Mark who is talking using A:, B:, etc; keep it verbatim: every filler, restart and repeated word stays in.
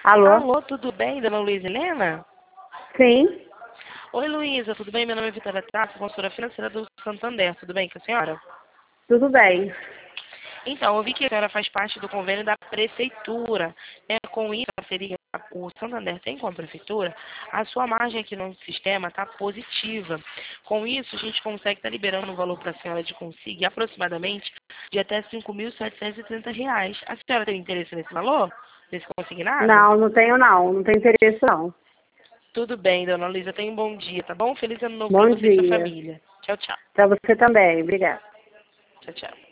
A: Alô?
B: Alô, tudo bem, dona Luísa Helena?
A: Sim,
B: Oi, Luísa, tudo bem? Meu nome é Vitória Tasso, consultora financeira do Santander. Tudo bem com a senhora?
A: tudo bem.
B: Então, eu vi que a senhora faz parte do convênio da prefeitura. É, com isso, a parceria que o Santander tem com a prefeitura, a sua margem aqui no sistema está positiva. Com isso, a gente consegue estar liberando um valor para a senhora de consigo aproximadamente de até cinco mil setecentos e trinta reais. A senhora tem interesse nesse valor? Nesse consignado?
A: Não, não tenho não, não tenho interesse não.
B: Tudo bem, dona Luísa. Tenha um bom dia, tá bom? Feliz ano novo para
A: Bom
B: você e sua
A: dia.
B: família. Tchau, tchau.
A: Para você também, obrigada.
B: Tchau, tchau.